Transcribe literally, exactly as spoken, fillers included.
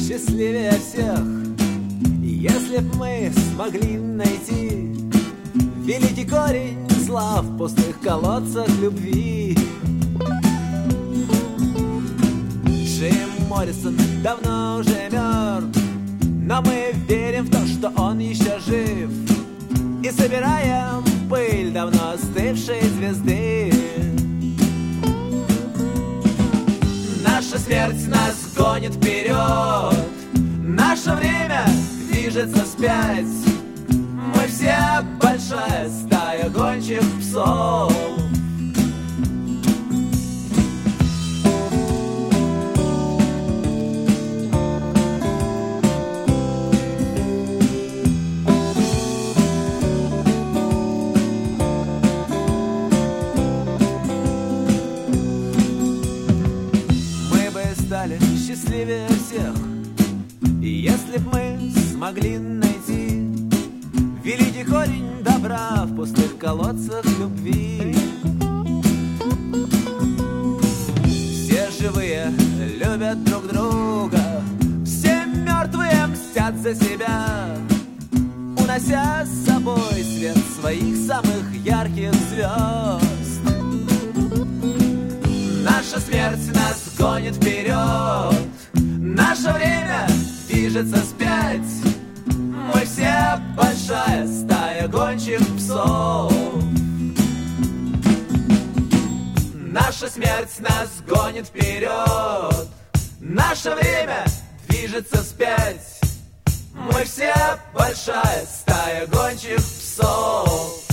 счастливее всех. Если б мы смогли найти великий корень зла в пустых колодцах любви. Джим Моррисон давно уже мертв, но мы верим в то, что он еще жив, и собираем пыль давно остывшей звезды. Наша смерть нас гонит вперед, наше время движется вспять. Мы все большая стая гончих псов. Счастливее всех, и если б мы смогли найти великий корень добра в пустых колодцах любви. Все живые любят друг друга, все мертвые мстят за себя, унося с собой свет своих самых ярких звезд. Наша смерть нас гонит вперед, наше время движется вспять. Мы все большая стая гончих псов. Наша смерть нас гонит вперед, наше время движется вспять. Мы все большая стая гончих псов.